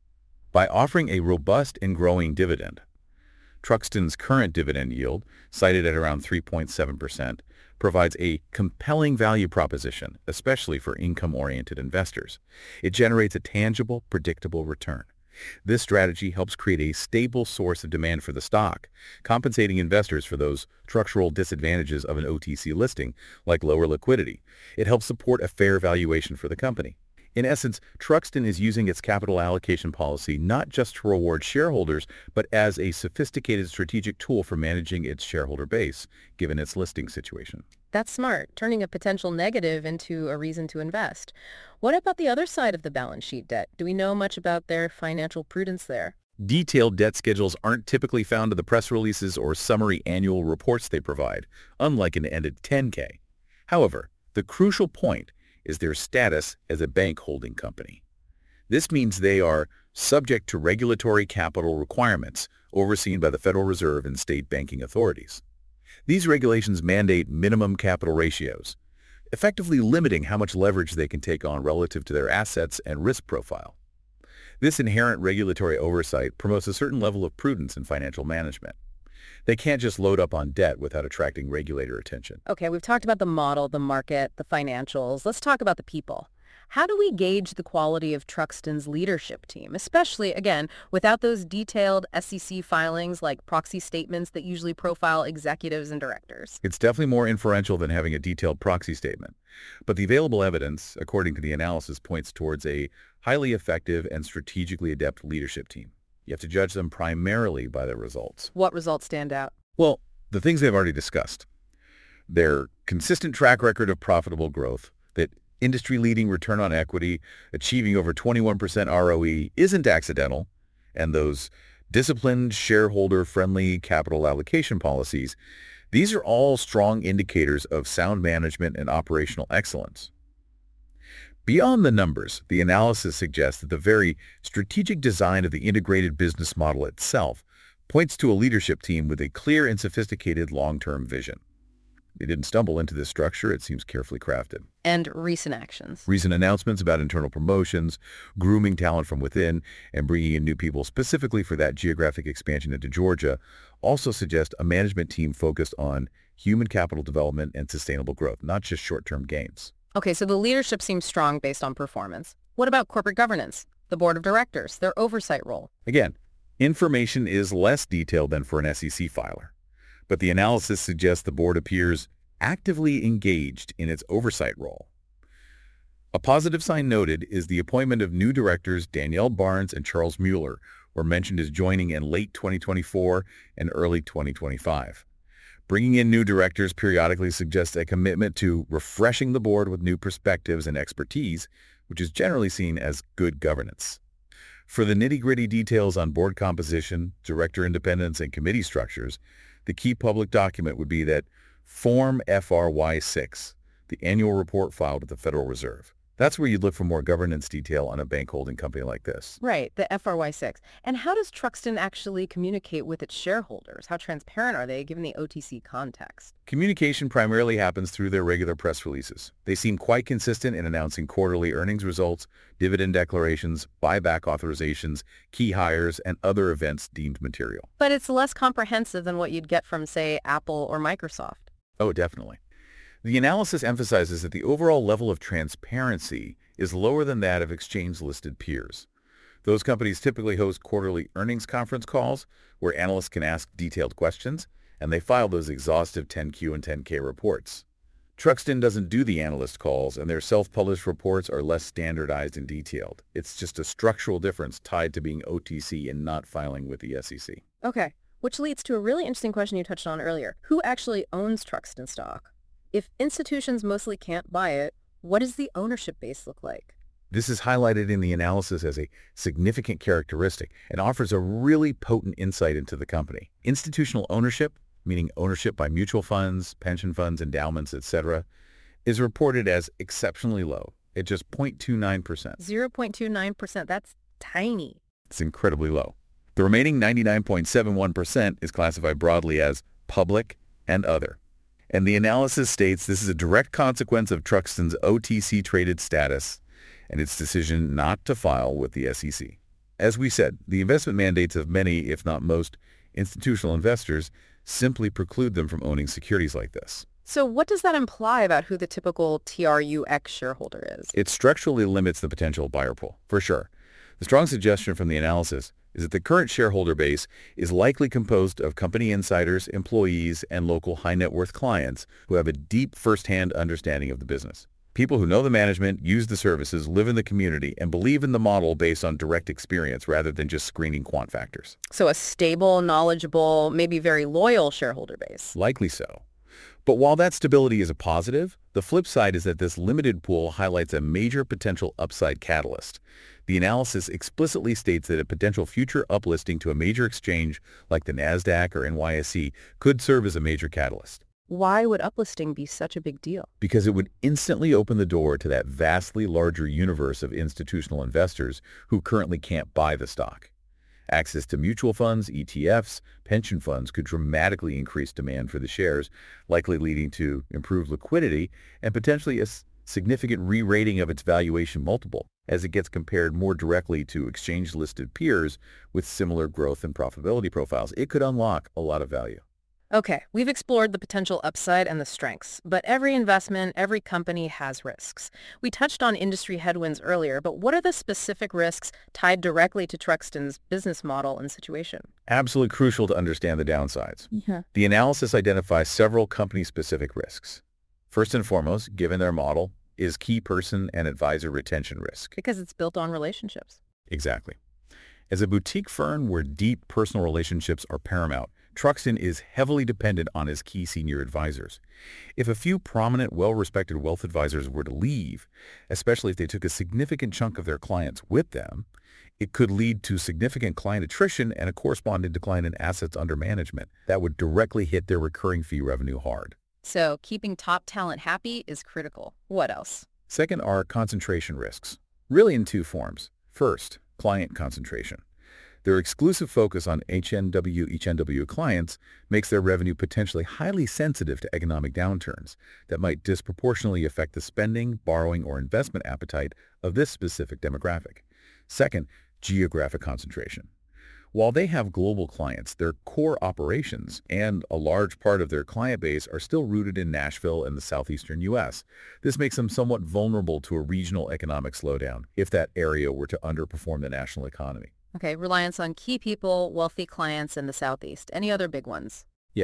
By offering a robust and growing dividend. Truxton's current dividend yield, cited at around 3.7%, provides a compelling value proposition, especially for income-oriented investors. It generates a tangible, predictable return. This strategy helps create a stable source of demand for the stock, compensating investors for those structural disadvantages of an OTC listing, like lower liquidity. It helps support a fair valuation for the company. In essence, Truxton is using its capital allocation policy not just to reward shareholders, but as a sophisticated strategic tool for managing its shareholder base, given its listing situation. That's smart, turning a potential negative into a reason to invest. What about the other side of the balance sheet debt? Do we know much about their financial prudence there? Detailed debt schedules aren't typically found in the press releases or summary annual reports they provide, unlike an ended 10K. However, the crucial point is their status as a bank holding company. This means they are subject to regulatory capital requirements overseen by the Federal Reserve and state banking authorities. These regulations mandate minimum capital ratios, effectively limiting how much leverage they can take on relative to their assets and risk profile. This inherent regulatory oversight promotes a certain level of prudence in financial management. They can't just load up on debt without attracting regulator attention. Okay, we've talked about the model, the market, the financials. Let's talk about the people. How do we gauge the quality of Truxton's leadership team, especially, again, without those detailed SEC filings like proxy statements that usually profile executives and directors? It's definitely more inferential than having a detailed proxy statement. But the available evidence, according to the analysis, points towards a highly effective and strategically adept leadership team. You have to judge them primarily by their results. What results stand out? Well, the things they've already discussed. Their consistent track record of profitable growth, that industry-leading return on equity, achieving over 21% ROE isn't accidental, and those disciplined, shareholder-friendly capital allocation policies, these are all strong indicators of sound management and operational excellence. Beyond the numbers, the analysis suggests that the very strategic design of the integrated business model itself points to a leadership team with a clear and sophisticated long-term vision. They didn't stumble into this structure. It seems carefully crafted. And recent actions. Recent announcements about internal promotions, grooming talent from within, and bringing in new people specifically for that geographic expansion into Georgia also suggest a management team focused on human capital development and sustainable growth, not just short-term gains. Okay, so the leadership seems strong based on performance. What about corporate governance, the board of directors, their oversight role? Again, information is less detailed than for an SEC filer, but the analysis suggests the board appears actively engaged in its oversight role. A positive sign noted is the appointment of new directors Danielle Barnes and Charles Mueller were mentioned as joining in late 2024 and early 2025. Bringing in new directors periodically suggests a commitment to refreshing the board with new perspectives and expertise, which is generally seen as good governance. For the nitty-gritty details on board composition, director independence, and committee structures, the key public document would be that Form FRY-6, the annual report filed at the Federal Reserve. That's where you'd look for more governance detail on a bank holding company like this. Right, the FRY-6. And how does Truxtun actually communicate with its shareholders? How transparent are they given the OTC context? Communication primarily happens through their regular press releases. They seem quite consistent in announcing quarterly earnings results, dividend declarations, buyback authorizations, key hires, and other events deemed material. But it's less comprehensive than what you'd get from, say, Apple or Microsoft. Oh, definitely. The analysis emphasizes that the overall level of transparency is lower than that of exchange-listed peers. Those companies typically host quarterly earnings conference calls where analysts can ask detailed questions, and they file those exhaustive 10Q and 10K reports. Truxtun doesn't do the analyst calls, and their self-published reports are less standardized and detailed. It's just a structural difference tied to being OTC and not filing with the SEC. Okay, which leads to a really interesting question you touched on earlier. Who actually owns Truxtun stock? If institutions mostly can't buy it, what does the ownership base look like? This is highlighted in the analysis as a significant characteristic and offers a really potent insight into the company. Institutional ownership, meaning ownership by mutual funds, pension funds, endowments, etc., is reported as exceptionally low at just 0.29%. 0.29%, that's tiny. It's incredibly low. The remaining 99.71% is classified broadly as public and other. And the analysis states this is a direct consequence of Truxtun's OTC-traded status and its decision not to file with the SEC. As we said, the investment mandates of many, if not most, institutional investors simply preclude them from owning securities like this. So what does that imply about who the typical TRUX shareholder is? It structurally limits the potential buyer pool, for sure. The strong suggestion from the analysis is that the current shareholder base is likely composed of company insiders, employees, and local high-net-worth clients who have a deep first-hand understanding of the business. People who know the management, use the services, live in the community, and believe in the model based on direct experience rather than just screening quant factors. So a stable, knowledgeable, maybe very loyal shareholder base. Likely so. But while that stability is a positive, the flip side is that this limited pool highlights a major potential upside catalyst. The analysis explicitly states that a potential future uplisting to a major exchange like the NASDAQ or NYSE could serve as a major catalyst. Why would uplisting be such a big deal? Because it would instantly open the door to that vastly larger universe of institutional investors who currently can't buy the stock. Access to mutual funds, ETFs, pension funds could dramatically increase demand for the shares, likely leading to improved liquidity and potentially a significant re-rating of its valuation multiple as it gets compared more directly to exchange-listed peers with similar growth and profitability profiles. It could unlock a lot of value. Okay, we've explored the potential upside and the strengths, but every investment, every company has risks. We touched on industry headwinds earlier, but what are the specific risks tied directly to Truxtun's business model and situation? Absolutely crucial to understand the downsides. Yeah. The analysis identifies several company-specific risks. First and foremost, given their model, is key person and advisor retention risk. Because it's built on relationships. Exactly. As a boutique firm where deep personal relationships are paramount, Truxtun is heavily dependent on his key senior advisors. If a few prominent, well-respected wealth advisors were to leave, especially if they took a significant chunk of their clients with them, it could lead to significant client attrition and a corresponding decline in assets under management that would directly hit their recurring fee revenue hard. So keeping top talent happy is critical. What else? Second are concentration risks, really in two forms. First, client concentration. Their exclusive focus on HNW clients makes their revenue potentially highly sensitive to economic downturns that might disproportionately affect the spending, borrowing, or investment appetite of this specific demographic. Second, geographic concentration. While they have global clients, their core operations and a large part of their client base are still rooted in Nashville and the southeastern U.S. This makes them somewhat vulnerable to a regional economic slowdown if that area were to underperform the national economy. Okay, reliance on key people, wealthy clients in the Southeast. Any other big ones? Yes.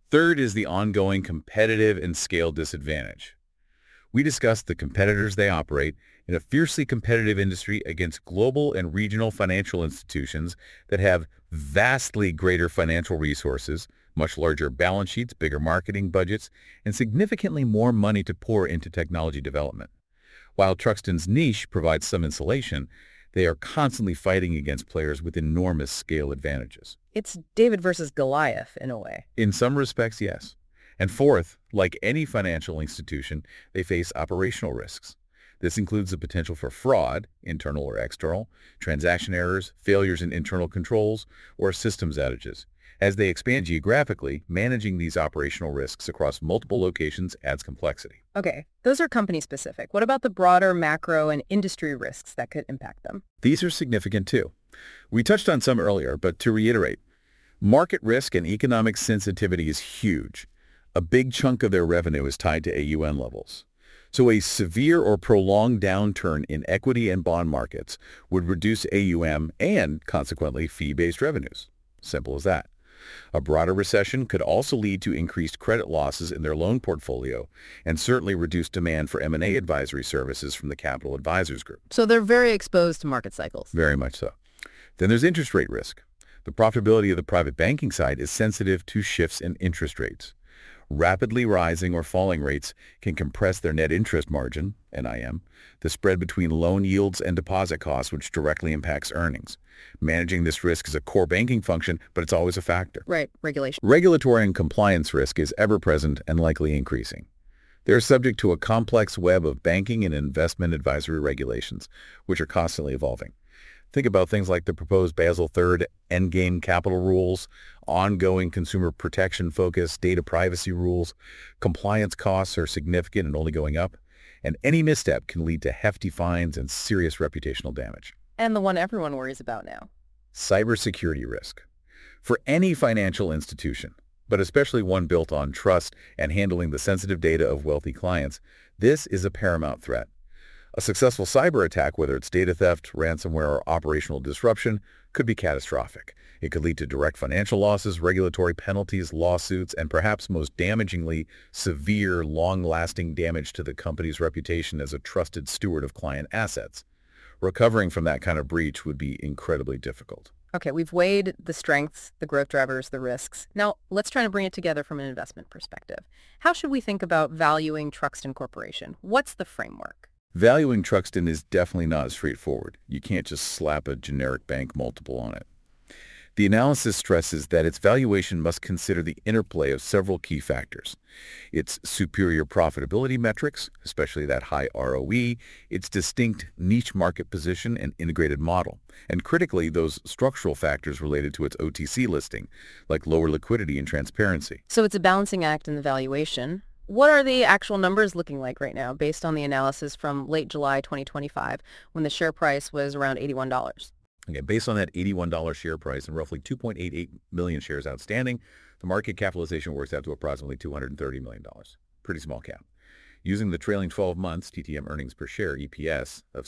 Third is the ongoing competitive and scale disadvantage. We discussed the competitors they operate in a fiercely competitive industry against global and regional financial institutions that have vastly greater financial resources, much larger balance sheets, bigger marketing budgets, and significantly more money to pour into technology development. While Truxton's niche provides some insulation, they are constantly fighting against players with enormous scale advantages. It's David versus Goliath in a way. In some respects, yes. And fourth, like any financial institution, they face operational risks. This includes the potential for fraud, internal or external, transaction errors, failures in internal controls, or systems outages. As they expand geographically, managing these operational risks across multiple locations adds complexity. Okay, those are company-specific. What about the broader macro and industry risks that could impact them? These are significant too. We touched on some earlier, but to reiterate, market risk and economic sensitivity is huge. A big chunk of their revenue is tied to AUM levels. So a severe or prolonged downturn in equity and bond markets would reduce AUM and, consequently, fee-based revenues. Simple as that. A broader recession could also lead to increased credit losses in their loan portfolio and certainly reduce demand for M&A advisory services from the Capital Advisors Group. So they're very exposed to market cycles. Very much so. Then there's interest rate risk. The profitability of the private banking side is sensitive to shifts in interest rates. Rapidly rising or falling rates can compress their net interest margin, NIM, the spread between loan yields and deposit costs, which directly impacts earnings. Managing this risk is a core banking function, but it's always a factor. Right, regulation. Regulatory and compliance risk is ever-present and likely increasing. They are subject to a complex web of banking and investment advisory regulations, which are constantly evolving. Think about things like the proposed Basel III endgame capital rules, ongoing consumer protection-focused data privacy rules. Compliance costs are significant and only going up, and any misstep can lead to hefty fines and serious reputational damage. And the one everyone worries about now. Cybersecurity risk. For any financial institution, but especially one built on trust and handling the sensitive data of wealthy clients, this is a paramount threat. A successful cyber attack, whether it's data theft, ransomware, or operational disruption, could be catastrophic. It could lead to direct financial losses, regulatory penalties, lawsuits, and perhaps most damagingly, severe, long-lasting damage to the company's reputation as a trusted steward of client assets. Recovering from that kind of breach would be incredibly difficult. Okay, we've weighed the strengths, the growth drivers, the risks. Now, let's try to bring it together from an investment perspective. How should we think about valuing Truxton Corporation? What's the framework? Valuing Truxton is definitely not straightforward. You can't just slap a generic bank multiple on it. The analysis stresses that its valuation must consider the interplay of several key factors. Its superior profitability metrics, especially that high ROE, its distinct niche market position and integrated model, and critically, those structural factors related to its OTC listing, like lower liquidity and transparency. So it's a balancing act in the valuation. What are the actual numbers looking like right now based on the analysis from late July 2025 when the share price was around $81? Okay, based on that $81 share price and roughly 2.88 million shares outstanding, the market capitalization works out to approximately $230 million. Pretty small cap. Using the trailing 12 months TTM earnings per share, EPS, of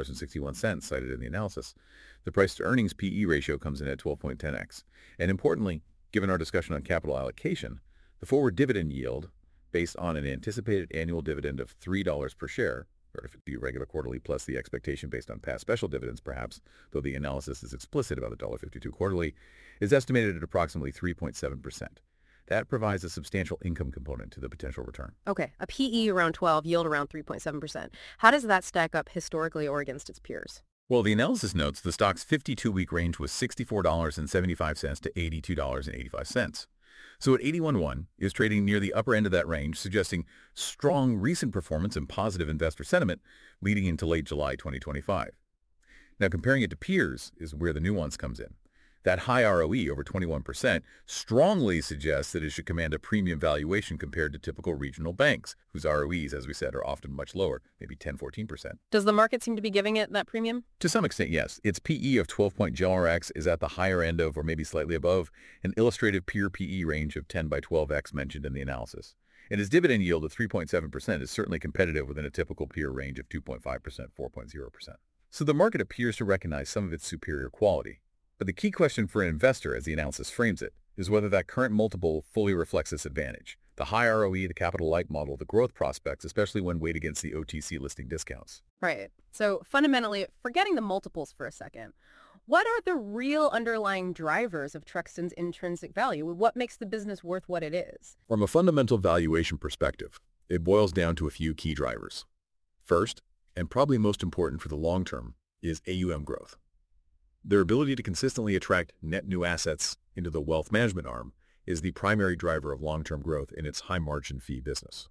$6.61 cited in the analysis, the price-to-earnings PE ratio comes in at 12.10x. And importantly, given our discussion on capital allocation, the forward dividend yield, based on an anticipated annual dividend of $3 per share, or if it be regular quarterly plus the expectation based on past special dividends perhaps, though the analysis is explicit about the $1.52 quarterly, is estimated at approximately 3.7%. That provides a substantial income component to the potential return. Okay, a PE around 12, yield around 3.7%. How does that stack up historically or against its peers? Well, the analysis notes the stock's 52-week range was $64.75 to $82.85. So at 81.1 is trading near the upper end of that range, suggesting strong recent performance and positive investor sentiment leading into late July 2025. Now, comparing it to peers is where the nuance comes in. That high ROE, over 21%, strongly suggests that it should command a premium valuation compared to typical regional banks, whose ROEs, as we said, are often much lower, maybe 10-14%. Does the market seem to be giving it that premium? To some extent, yes. Its PE of 12.0x is at the higher end of, or maybe slightly above, an illustrative peer PE range of 10 by 12x mentioned in the analysis. And its dividend yield of 3.7% is certainly competitive within a typical peer range of 2.5%, 4.0%. So the market appears to recognize some of its superior quality. But the key question for an investor, as the analysis frames it, is whether that current multiple fully reflects this advantage. The high ROE, the capital-light model, the growth prospects, especially when weighed against the OTC listing discounts. Right. So fundamentally, forgetting the multiples for a second, what are the real underlying drivers of Truxton's intrinsic value? What makes the business worth what it is? From a fundamental valuation perspective, it boils down to a few key drivers. First, and probably most important for the long term, is AUM growth. Their ability to consistently attract net new assets into the wealth management arm is the primary driver of long-term growth in its high-margin fee business.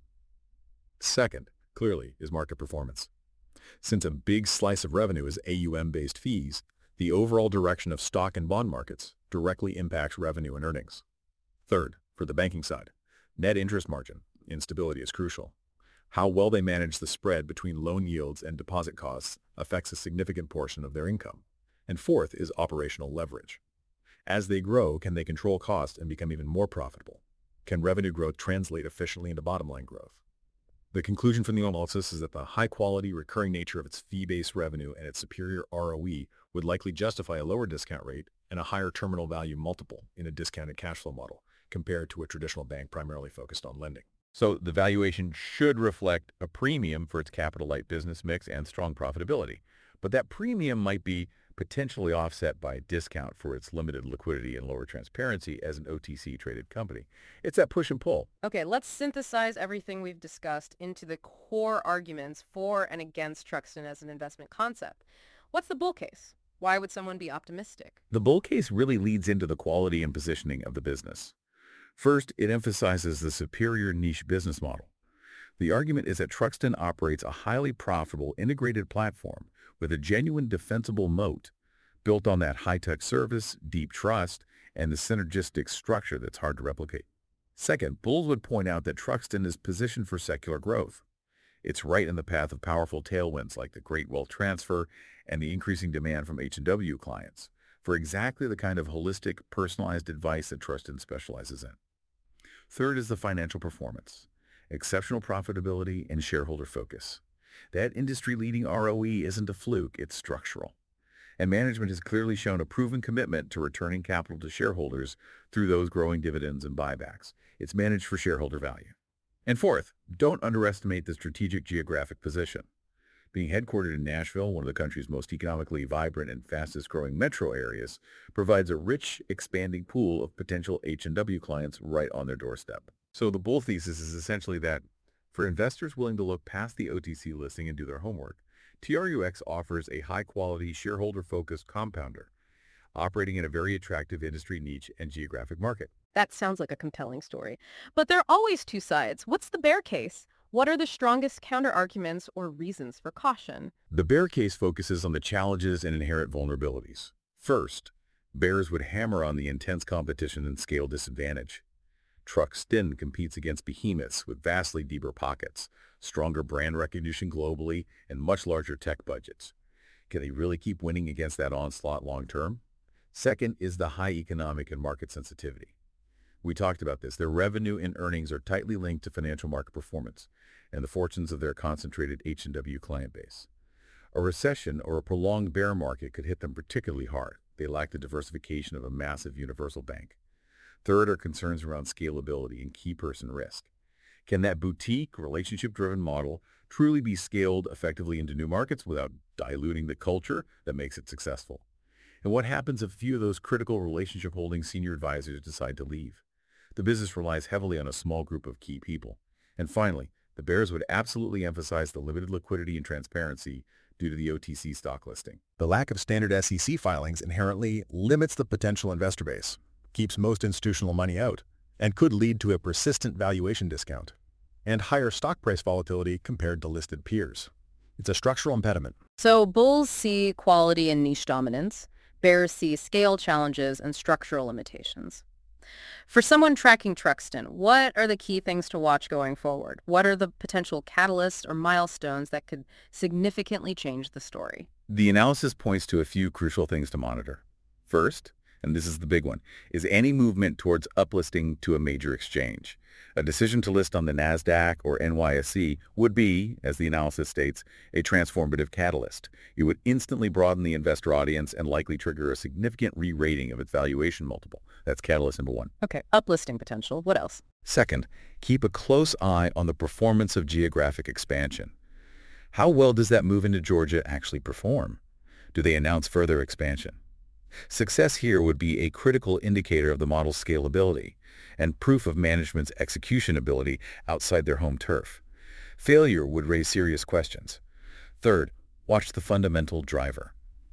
Second, clearly, is market performance. Since a big slice of revenue is AUM-based fees, the overall direction of stock and bond markets directly impacts revenue and earnings. Third, for the banking side, net interest margin instability is crucial. How well they manage the spread between loan yields and deposit costs affects a significant portion of their income. And fourth is operational leverage. As they grow, can they control costs and become even more profitable? Can revenue growth translate efficiently into bottom-line growth? The conclusion from the analysis is that the high-quality, recurring nature of its fee-based revenue and its superior ROE would likely justify a lower discount rate and a higher terminal value multiple in a discounted cash flow model compared to a traditional bank primarily focused on lending. So the valuation should reflect a premium for its capital-light business mix and strong profitability. But that premium might be potentially offset by a discount for its limited liquidity and lower transparency as an OTC-traded company. It's that push and pull. Okay, let's synthesize everything we've discussed into the core arguments for and against Truxton as an investment concept. What's the bull case? Why would someone be optimistic? The bull case really leads into the quality and positioning of the business. First, it emphasizes the superior niche business model. The argument is that Truxton operates a highly profitable integrated platform with a genuine defensible moat built on that high-touch service, deep trust, and the synergistic structure that's hard to replicate. Second, bulls would point out that Truxton is positioned for secular growth. It's right in the path of powerful tailwinds like the Great Wealth Transfer and the increasing demand from H&W clients for exactly the kind of holistic, personalized advice that Truxton specializes in. Third is the financial performance, exceptional profitability, and shareholder focus. That industry-leading ROE isn't a fluke, it's structural. And management has clearly shown a proven commitment to returning capital to shareholders through those growing dividends and buybacks. It's managed for shareholder value. And fourth, don't underestimate the strategic geographic position. Being headquartered in Nashville, one of the country's most economically vibrant and fastest-growing metro areas, provides a rich, expanding pool of potential H&W clients right on their doorstep. So the bull thesis is essentially that for investors willing to look past the OTC listing and do their homework, TRUX offers a high-quality, shareholder-focused compounder operating in a very attractive industry niche and geographic market. That sounds like a compelling story. But there are always two sides. What's the bear case? What are the strongest counter-arguments or reasons for caution? The bear case focuses on the challenges and inherent vulnerabilities. First, bears would hammer on the intense competition and scale disadvantage. Truxton competes against behemoths with vastly deeper pockets, stronger brand recognition globally, and much larger tech budgets. Can they really keep winning against that onslaught long-term? Second is the high economic and market sensitivity. We talked about this. Their revenue and earnings are tightly linked to financial market performance and the fortunes of their concentrated H&W client base. A recession or a prolonged bear market could hit them particularly hard. They lack the diversification of a massive universal bank. Third are concerns around scalability and key person risk. Can that boutique, relationship-driven model truly be scaled effectively into new markets without diluting the culture that makes it successful? And what happens if a few of those critical relationship-holding senior advisors decide to leave? The business relies heavily on a small group of key people. And finally, the bears would absolutely emphasize the limited liquidity and transparency due to the OTC stock listing. The lack of standard SEC filings inherently limits the potential investor base, keeps most institutional money out, and could lead to a persistent valuation discount and higher stock price volatility compared to listed peers. It's a structural impediment. So bulls see quality and niche dominance. Bears see scale challenges and structural limitations. For someone tracking Truxton, what are the key things to watch going forward? What are the potential catalysts or milestones that could significantly change the story? The analysis points to a few crucial things to monitor. First, and this is the big one, is any movement towards uplisting to a major exchange. A decision to list on the NASDAQ or NYSE would be, as the analysis states, a transformative catalyst. It would instantly broaden the investor audience and likely trigger a significant re-rating of its valuation multiple. That's catalyst number one. Okay, uplisting potential. What else? Second, keep a close eye on the performance of geographic expansion. How well does that move into Georgia actually perform? Do they announce further expansion? Success here would be a critical indicator of the model's scalability and proof of management's execution ability outside their home turf. Failure would raise serious questions. Third, watch the fundamental driver,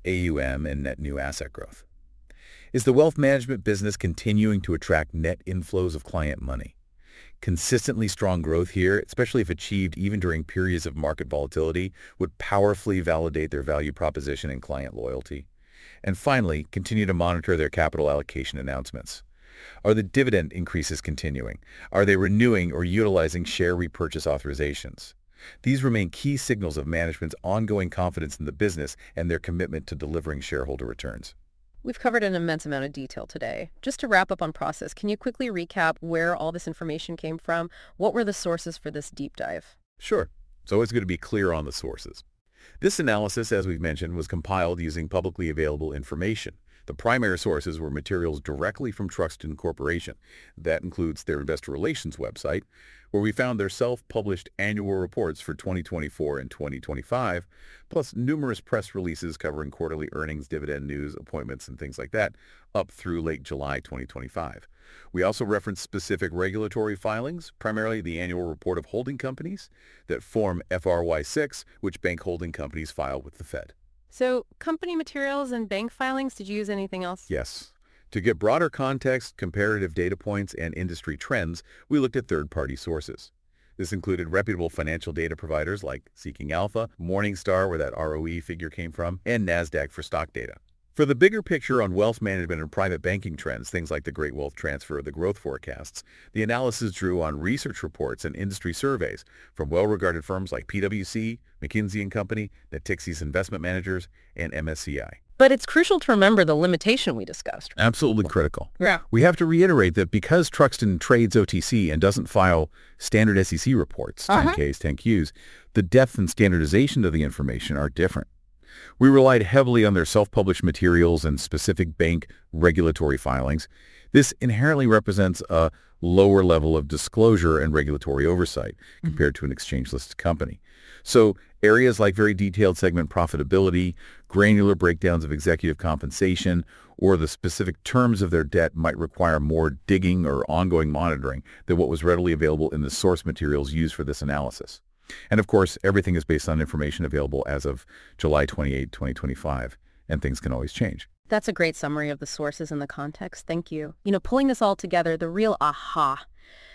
AUM and net new asset growth. Is the wealth management business continuing to attract net inflows of client money? Consistently strong growth here, especially if achieved even during periods of market volatility, would powerfully validate their value proposition and client loyalty. And finally, continue to monitor their capital allocation announcements. Are the dividend increases continuing? Are they renewing or utilizing share repurchase authorizations? These remain key signals of management's ongoing confidence in the business and their commitment to delivering shareholder returns. We've covered an immense amount of detail today. Just to wrap up on process, can you quickly recap where all this information came from? What were the sources for this deep dive? Sure. It's always good to be clear on the sources. This analysis, as we've mentioned, was compiled using publicly available information. The primary sources were materials directly from Truxtun Corporation. That includes their investor relations website, where we found their self-published annual reports for 2024 and 2025, plus numerous press releases covering quarterly earnings, dividend news, appointments, and things like that, up through late July 2025. We also referenced specific regulatory filings, primarily the annual report of holding companies that form FRY6, which bank holding companies file with the Fed. So company materials and bank filings, did you use anything else? Yes. To get broader context, comparative data points, and industry trends, we looked at third-party sources. This included reputable financial data providers like Seeking Alpha, Morningstar, where that ROE figure came from, and NASDAQ for stock data. For the bigger picture on wealth management and private banking trends, things like the Great Wealth Transfer or the growth forecasts, the analysis drew on research reports and industry surveys from well-regarded firms like PwC, McKinsey & Company, Natixis Investment Managers, and MSCI. But it's crucial to remember the limitation we discussed. Absolutely critical. Yeah. We have to reiterate that because Truxtun trades OTC and doesn't file standard SEC reports, 10Ks, 10Qs, the depth and standardization of the information are different. We relied heavily on their self-published materials and specific bank regulatory filings. This inherently represents a lower level of disclosure and regulatory oversight compared to an exchange-listed company. So areas like very detailed segment profitability, granular breakdowns of executive compensation, or the specific terms of their debt might require more digging or ongoing monitoring than what was readily available in the source materials used for this analysis. And of course, everything is based on information available as of July 28, 2025, and things can always change. That's a great summary of the sources and the context. Thank you. Pulling this all together, the real aha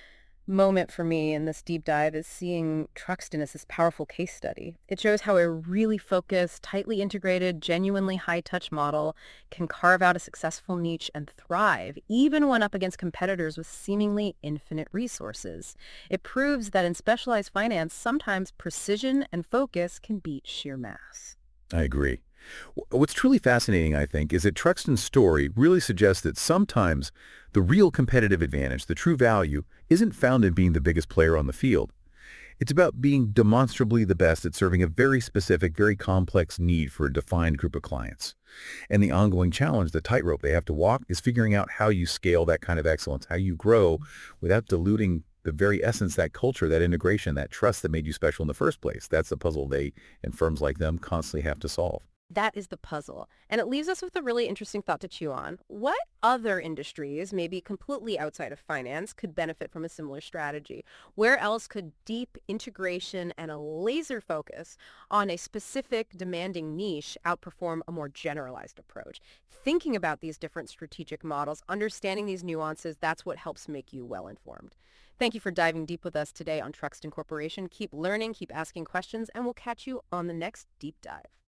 moment for me in this deep dive is seeing Truxtun as this powerful case study. It shows how a really focused, tightly integrated, genuinely high-touch model can carve out a successful niche and thrive, even when up against competitors with seemingly infinite resources. It proves that in specialized finance, sometimes precision and focus can beat sheer mass. I agree. What's truly fascinating, I think, is that Truxtun's story really suggests that sometimes the real competitive advantage, the true value, isn't found in being the biggest player on the field. It's about being demonstrably the best at serving a very specific, very complex need for a defined group of clients. And the ongoing challenge, the tightrope they have to walk, is figuring out how you scale that kind of excellence, how you grow without diluting the very essence, that culture, that integration, that trust that made you special in the first place. That's the puzzle they and firms like them constantly have to solve. That is the puzzle. And it leaves us with a really interesting thought to chew on. What other industries, maybe completely outside of finance, could benefit from a similar strategy? Where else could deep integration and a laser focus on a specific demanding niche outperform a more generalized approach? Thinking about these different strategic models, understanding these nuances, that's what helps make you well-informed. Thank you for diving deep with us today on Truxtun Corporation. Keep learning, keep asking questions, and we'll catch you on the next deep dive.